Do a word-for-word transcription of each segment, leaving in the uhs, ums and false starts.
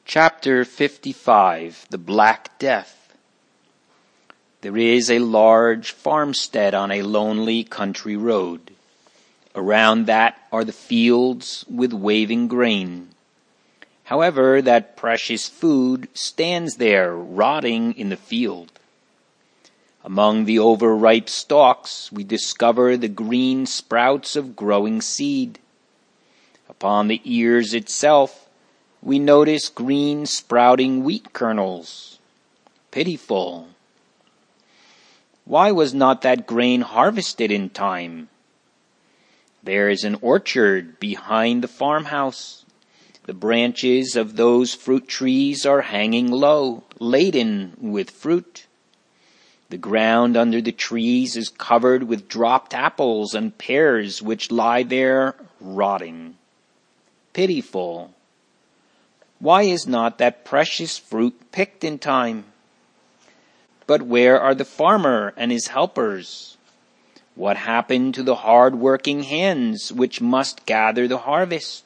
Chapter fifty-five. The Black Death. There is a large farmstead on a lonely country road. Around that are the fields with waving grain. However, that precious food stands there rotting in the field. Among the overripe stalks we discover the green sprouts of growing seed. Upon the ears itself we notice green sprouting wheat kernels. Pitiful! Why was not that grain harvested in time? There is an orchard behind the farmhouse. The branches of those fruit trees are hanging low, laden with fruit. The ground under the trees is covered with dropped apples and pears which lie there rotting. Pitiful! Why is not that precious fruit picked in time? But where are the farmer and his helpers? What happened to the hard-working hands which must gather the harvest?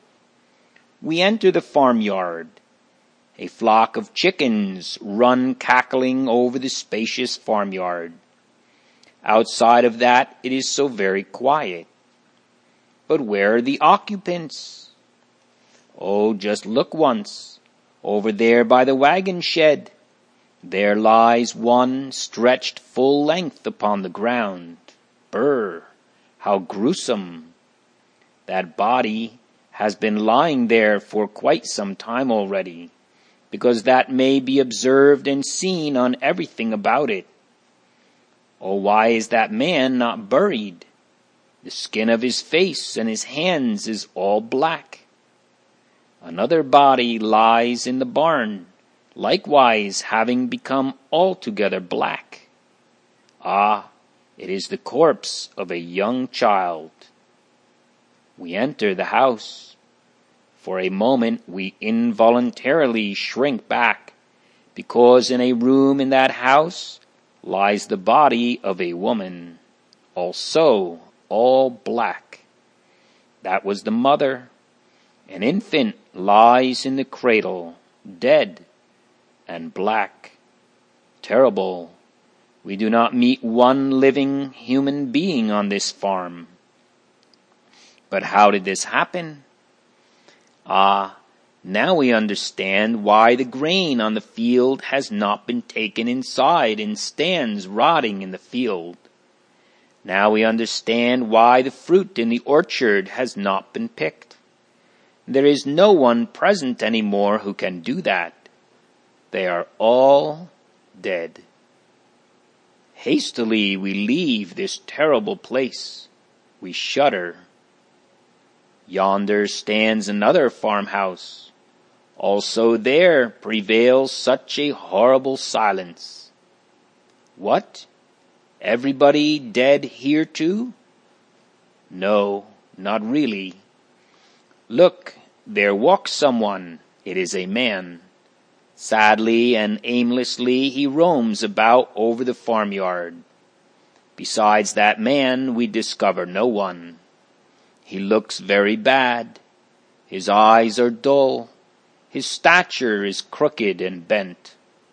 We enter the farmyard. A flock of chickens run cackling over the spacious farmyard. Outside of that it is so very quiet. But where are the occupants? Oh, just look once, over there by the wagon shed. There lies one stretched full length upon the ground. Brr, how gruesome! That body has been lying there for quite some time already, because that may be observed and seen on everything about it. Oh, why is that man not buried? The skin of his face and his hands is all black. Another body lies in the barn, likewise having become altogether black. Ah, it is the corpse of a young child. We enter the house. For a moment we involuntarily shrink back, because in a room in that house lies the body of a woman, also all black. That was the mother. An infant lies in the cradle, dead and black. Terrible! We do not meet one living human being on this farm. But how did this happen? Ah, now we understand why the grain on the field has not been taken inside and stands rotting in the field. Now we understand why the fruit in the orchard has not been picked. There is no one present anymore who can do that. They are all dead. Hastily we leave this terrible place. We shudder. Yonder stands another farmhouse. Also there prevails such a horrible silence. What? Everybody dead here too? No, not really. Look, there walks someone. It is a man. Sadly and aimlessly he roams about over the farmyard. Besides that man we discover no one. He looks very bad. His eyes are dull. His stature is crooked and bent.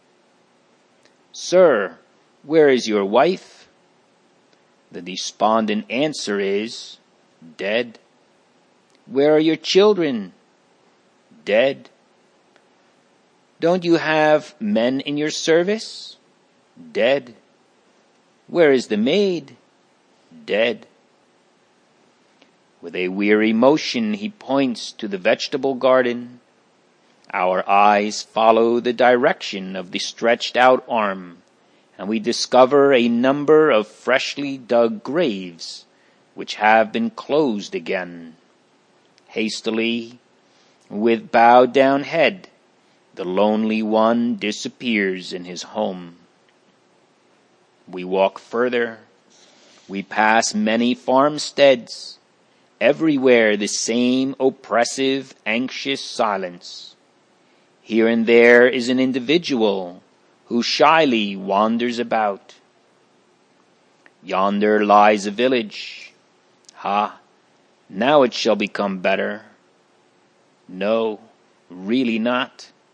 Sir, where is your wife? The despondent answer is, dead. Where are your children? Dead. Don't you have men in your service? Dead. Where is the maid? Dead. With a weary motion he points to the vegetable garden. Our eyes follow the direction of the stretched out arm, and we discover a number of freshly dug graves which have been closed again. Hastily, with bowed down head, the lonely one disappears in his home. We walk further. We pass many farmsteads. Everywhere the same oppressive, anxious silence. Here and there is an individual who shyly wanders about. Yonder lies a village. Ha! Now it shall become better. No, really not.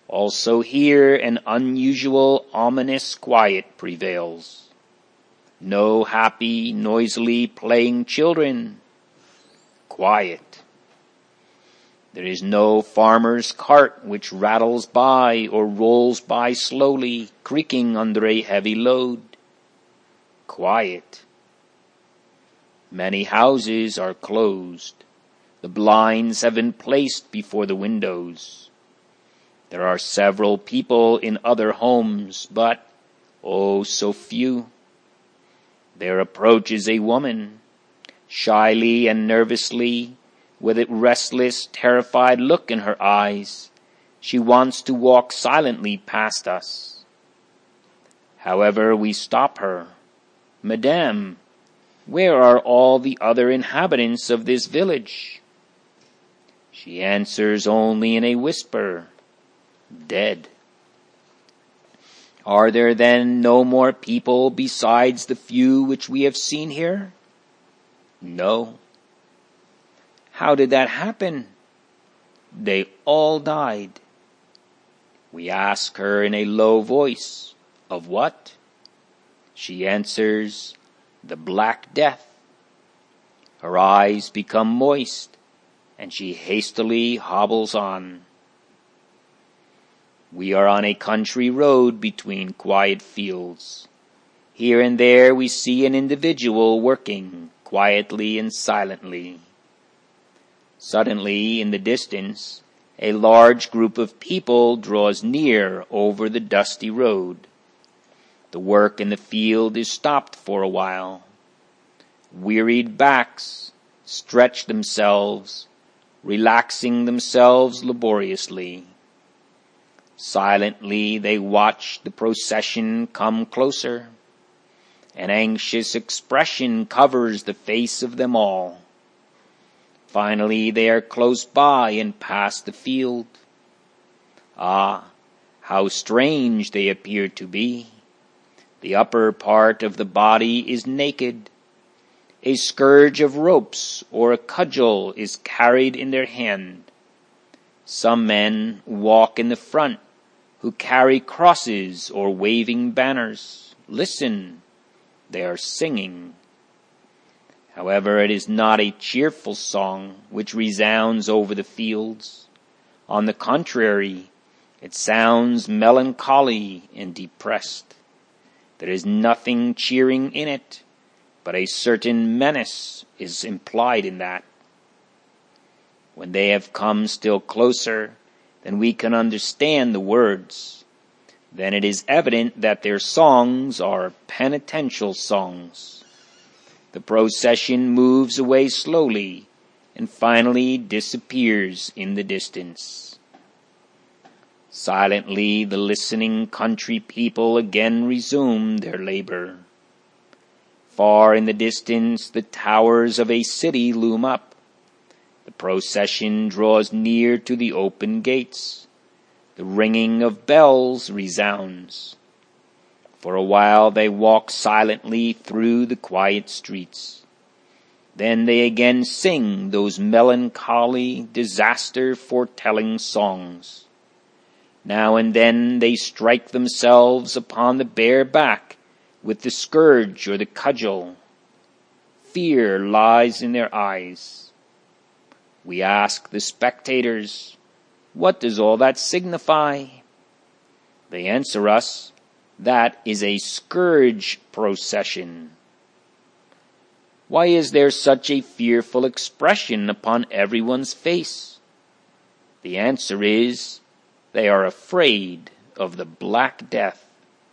Also here an unusual, ominous quiet prevails. No happy, noisily playing children. Quiet. There is no farmer's cart which rattles by or rolls by slowly, creaking under a heavy load. Quiet. Many houses are closed. The blinds have been placed before the windows. There are several people in other homes, but, oh, so few. There approaches a woman, shyly and nervously, with a restless, terrified look in her eyes. She wants to walk silently past us. However, we stop her. Madame, where are all the other inhabitants of this village? She answers only in a whisper, dead. Are there then no more people besides the few which we have seen here? No. How did that happen? They all died. We ask her in a low voice, of what? She answers, the Black Death. Her eyes become moist, and she hastily hobbles on. We are on a country road between quiet fields. Here and there we see an individual working quietly and silently. Suddenly, in the distance, a large group of people draws near over the dusty road. The work in the field is stopped for a while. Wearied backs stretch themselves, relaxing themselves laboriously. Silently they watch the procession come closer. An anxious expression covers the face of them all. Finally they are close by and pass the field. Ah, how strange they appear to be. The upper part of the body is naked. A scourge of ropes or a cudgel is carried in their hand. Some men walk in the front, who carry crosses or waving banners. Listen, they are singing. However, it is not a cheerful song which resounds over the fields. On the contrary, it sounds melancholy and depressed. There is nothing cheering in it, but a certain menace is implied in that. When they have come still closer, then we can understand the words. Then it is evident that their songs are penitential songs. The procession moves away slowly and finally disappears in the distance. Silently the listening country people again resume their labor. Far in the distance the towers of a city loom up. The procession draws near to the open gates. The ringing of bells resounds. For a while they walk silently through the quiet streets. Then they again sing those melancholy, disaster-foretelling songs. Now and then they strike themselves upon the bare back with the scourge or the cudgel. Fear lies in their eyes. We ask the spectators, what does all that signify? They answer us, that is a scourge procession. Why is there such a fearful expression upon everyone's face? The answer is, they are afraid of the Black Death.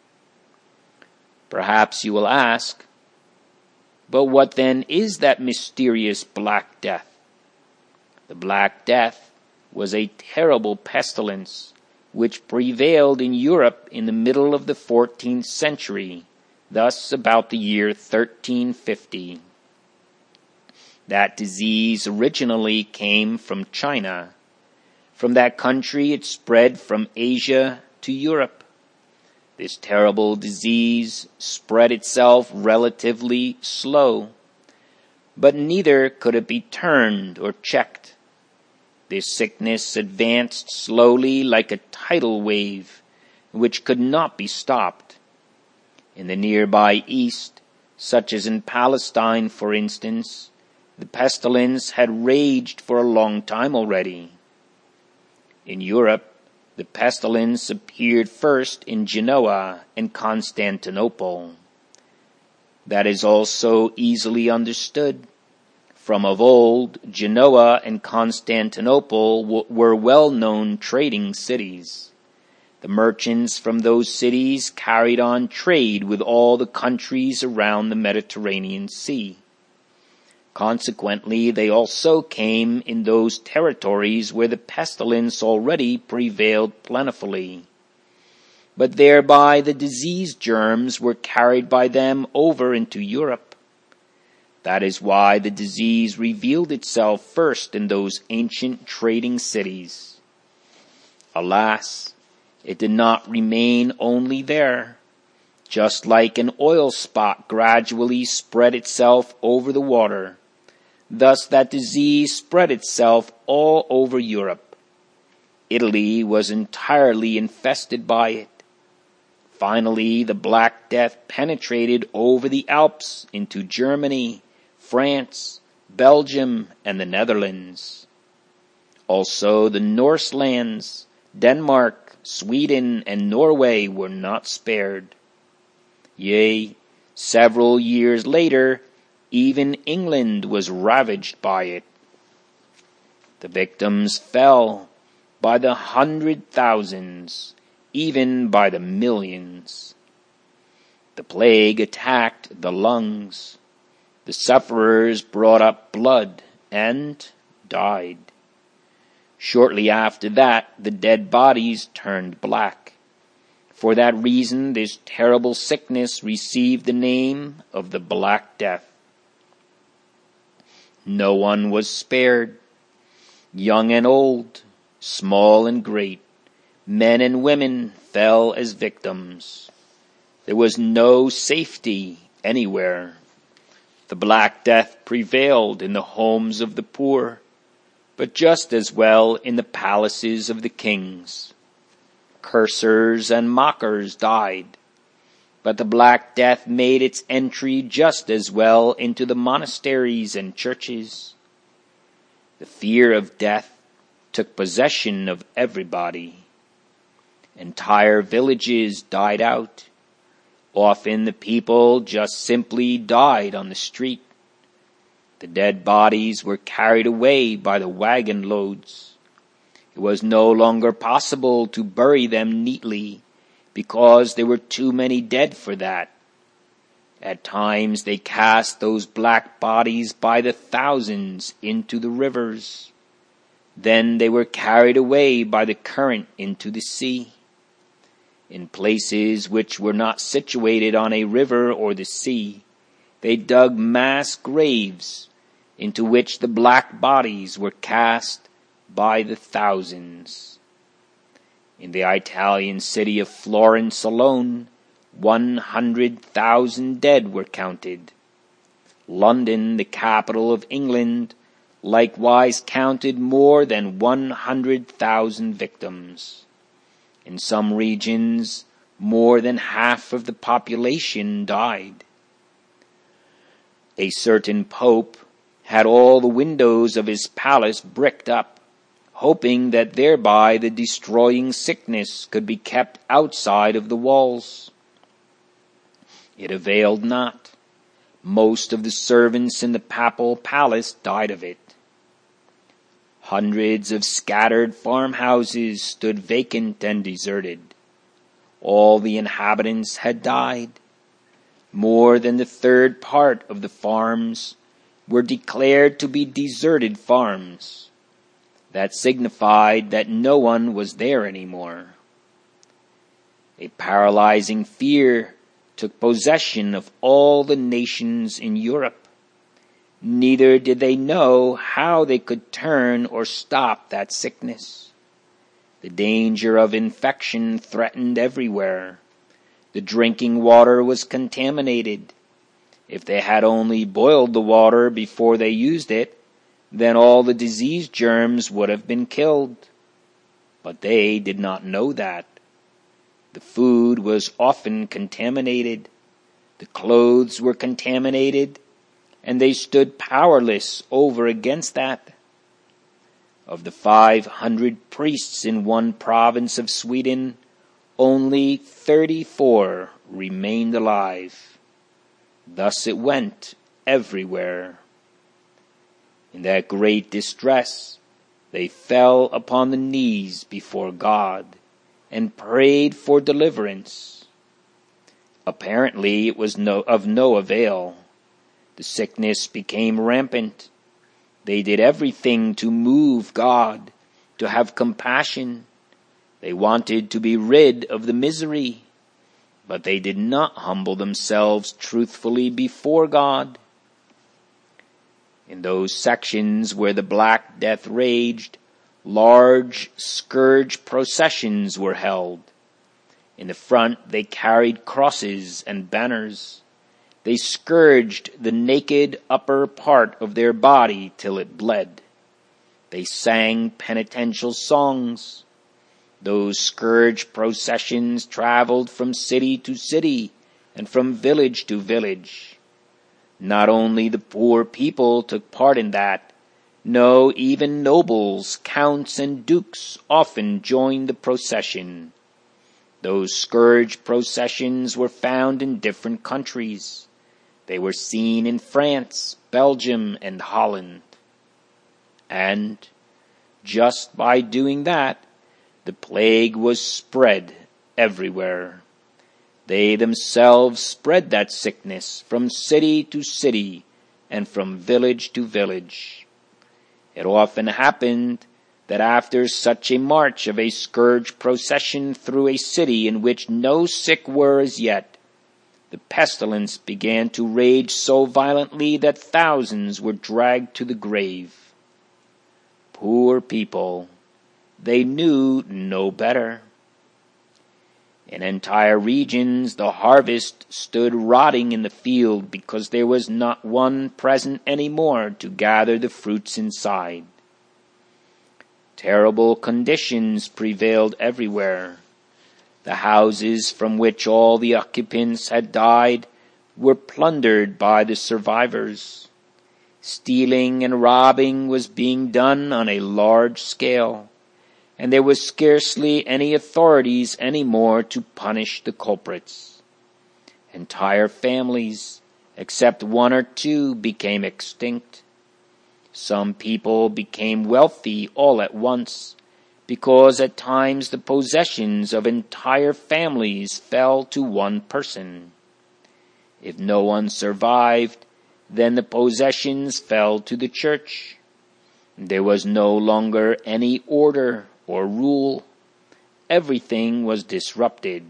Perhaps you will ask, but what then is that mysterious Black Death? The Black Death was a terrible pestilence which prevailed in Europe in the middle of the fourteenth century, thus about the year thirteen fifty. That disease originally came from China. From that country it spread from Asia to Europe. This terrible disease spread itself relatively slow, but neither could it be turned or checked. This sickness advanced slowly like a tidal wave, which could not be stopped. In the nearby East, such as in Palestine, for instance, the pestilence had raged for a long time already. In Europe, the pestilence appeared first in Genoa and Constantinople. That is also easily understood. From of old, Genoa and Constantinople w- were well-known trading cities. The merchants from those cities carried on trade with all the countries around the Mediterranean Sea. Consequently, they also came in those territories where the pestilence already prevailed plentifully. But thereby the disease germs were carried by them over into Europe. That is why the disease revealed itself first in those ancient trading cities. Alas, it did not remain only there. Just like an oil spot gradually spread itself over the water, thus that disease spread itself all over Europe. Italy was entirely infested by it. Finally, the Black Death penetrated over the Alps into Germany, France, Belgium, and the Netherlands. Also, the Norse lands, Denmark, Sweden, and Norway were not spared. Yea, several years later, even England was ravaged by it. The victims fell by the hundred thousands, even by the millions. The plague attacked the lungs. The sufferers brought up blood and died. Shortly after that, the dead bodies turned black. For that reason, this terrible sickness received the name of the Black Death. No one was spared. Young and old, small and great, men and women fell as victims. There was no safety anywhere. The Black Death prevailed in the homes of the poor, but just as well in the palaces of the kings. Cursers and mockers died, but the Black Death made its entry just as well into the monasteries and churches. The fear of death took possession of everybody. Entire villages died out. Often the people just simply died on the street. The dead bodies were carried away by the wagon loads. It was no longer possible to bury them neatly because there were too many dead for that. At times they cast those black bodies by the thousands into the rivers. Then they were carried away by the current into the sea. In places which were not situated on a river or the sea, they dug mass graves into which the black bodies were cast by the thousands. In the Italian city of Florence alone, one hundred thousand dead were counted. London, the capital of England, likewise counted more than one hundred thousand victims. In some regions, more than half of the population died. A certain pope had all the windows of his palace bricked up, hoping that thereby the destroying sickness could be kept outside of the walls. It availed not. Most of the servants in the papal palace died of it. Hundreds of scattered farmhouses stood vacant and deserted. All the inhabitants had died. More than the third part of the farms were declared to be deserted farms. That signified that no one was there anymore. A paralyzing fear took possession of all the nations in Europe. Neither did they know how they could turn or stop that sickness. The danger of infection threatened everywhere. The drinking water was contaminated. If they had only boiled the water before they used it, then all the disease germs would have been killed. But they did not know that. The food was often contaminated, the clothes were contaminated, and they stood powerless over against that. Of the five hundred priests in one province of Sweden, only thirty-four remained alive. Thus it went everywhere. In that great distress, they fell upon the knees before God and prayed for deliverance. Apparently it was no, of no avail. The sickness became rampant. They did everything to move God, to have compassion. They wanted to be rid of the misery, but they did not humble themselves truthfully before God. In those sections where the Black Death raged, large scourge processions were held. In the front they carried crosses and banners. They scourged the naked upper part of their body till it bled. They sang penitential songs. Those scourge processions traveled from city to city and from village to village. Not only the poor people took part in that, no, even nobles, counts, and dukes often joined the procession. Those scourge processions were found in different countries. They were seen in France, Belgium, and Holland. And just by doing that, the plague was spread everywhere. They themselves spread that sickness from city to city and from village to village. It often happened that after such a march of a scourge procession through a city in which no sick were as yet, the pestilence began to rage so violently that thousands were dragged to the grave. Poor people, they knew no better. In entire regions, the harvest stood rotting in the field because there was not one present any more to gather the fruits inside. Terrible conditions prevailed everywhere. The houses from which all the occupants had died were plundered by the survivors. Stealing and robbing was being done on a large scale, and there was scarcely any authorities any more to punish the culprits. Entire families, except one or two, became extinct. Some people became wealthy all at once, because at times the possessions of entire families fell to one person. If no one survived, then the possessions fell to the church. There was no longer any order or rule. Everything was disrupted.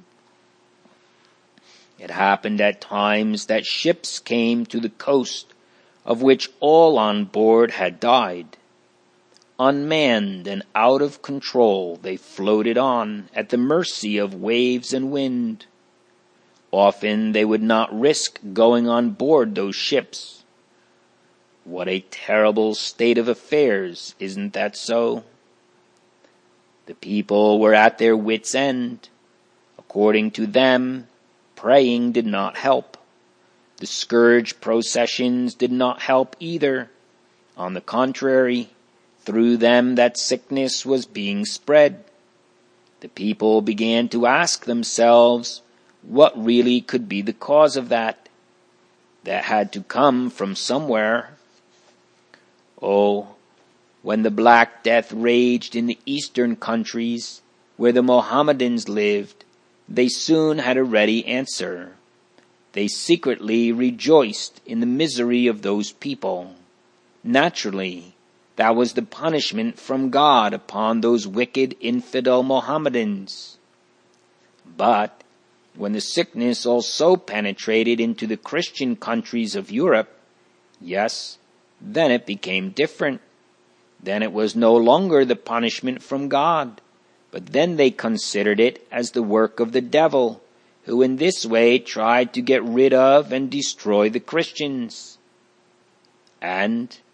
It happened at times that ships came to the coast, of which all on board had died. Unmanned and out of control, they floated on at the mercy of waves and wind. Often they would not risk going on board those ships. What a terrible state of affairs, isn't that so? The people were at their wits' end. According to them, praying did not help. The scourge processions did not help either. On the contrary, through them that sickness was being spread. The people began to ask themselves what really could be the cause of that. That had to come from somewhere. Oh, when the Black Death raged in the eastern countries, where the Mohammedans lived, they soon had a ready answer. They secretly rejoiced in the misery of those people. Naturally, that was the punishment from God upon those wicked infidel Mohammedans. But when the sickness also penetrated into the Christian countries of Europe, yes, then it became different. Then it was no longer the punishment from God, but then they considered it as the work of the devil, who in this way tried to get rid of and destroy the Christians. And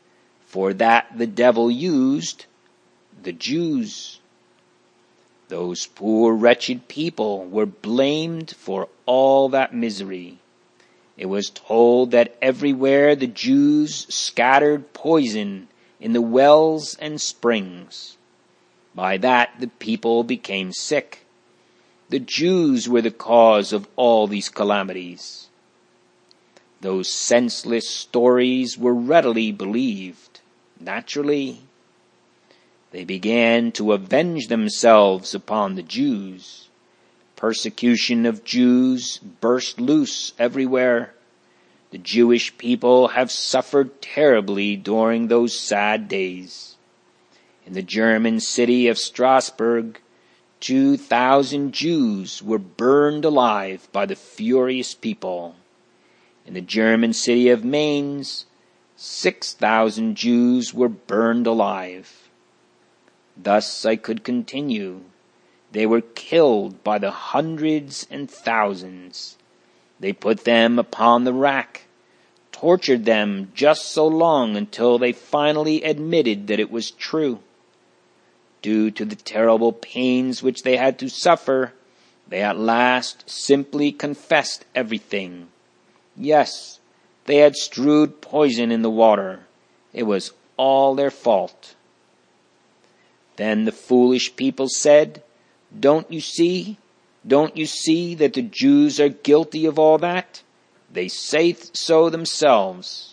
for that the devil used the Jews. Those poor wretched people were blamed for all that misery. It was told that everywhere the Jews scattered poison in the wells and springs. By that the people became sick. The Jews were the cause of all these calamities. Those senseless stories were readily believed. Naturally, they began to avenge themselves upon the Jews. Persecution of Jews burst loose everywhere. The Jewish people have suffered terribly during those sad days. In the German city of Strasbourg, two thousand Jews were burned alive by the furious people. In the German city of Mainz, six thousand Jews were burned alive. Thus I could continue. They were killed by the hundreds and thousands. They put them upon the rack, tortured them just so long until they finally admitted that it was true. Due to the terrible pains which they had to suffer, they at last simply confessed everything. Yes, they had strewed poison in the water. It was all their fault. Then the foolish people said, "Don't you see? Don't you see that the Jews are guilty of all that? They say so themselves."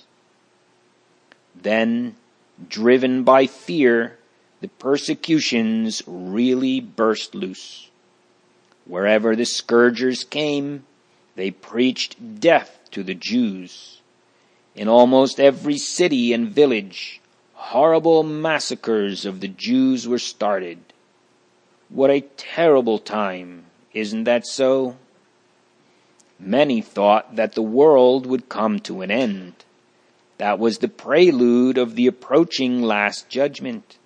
Then, driven by fear, the persecutions really burst loose. Wherever the scourgers came, they preached death to the Jews. In almost every city and village, horrible massacres of the Jews were started. What a terrible time, isn't that so? Many thought that the world would come to an end. That was the prelude of the approaching last judgment.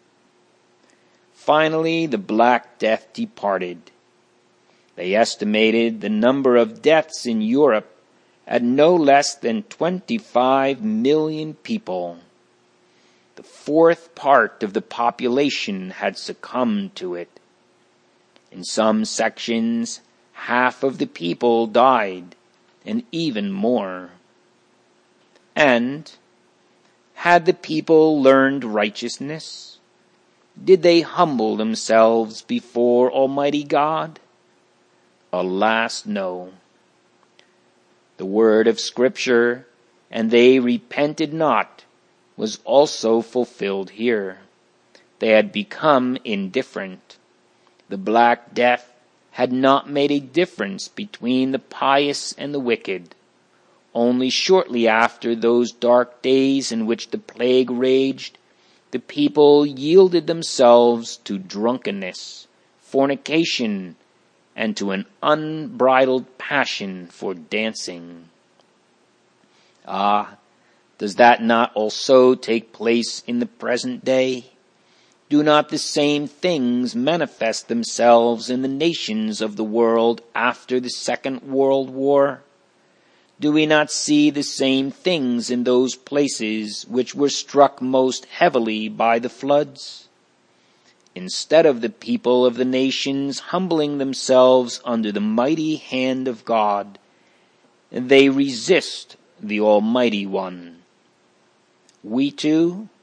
Finally, the Black Death departed. They estimated the number of deaths in Europe at no less than twenty-five million people. The fourth part of the population had succumbed to it. In some sections, half of the people died, and even more. And had the people learned righteousness? Did they humble themselves before Almighty God? Alas, no. The word of Scripture, "And they repented not," was also fulfilled here. They had become indifferent. The Black Death had not made a difference between the pious and the wicked. Only shortly after those dark days in which the plague raged, the people yielded themselves to drunkenness, fornication, and to an unbridled passion for dancing. Ah, does that not also take place in the present day? Do not the same things manifest themselves in the nations of the world after the Second World War? Do we not see the same things in those places which were struck most heavily by the floods? Instead of the people of the nations humbling themselves under the mighty hand of God, they resist the Almighty One. We too,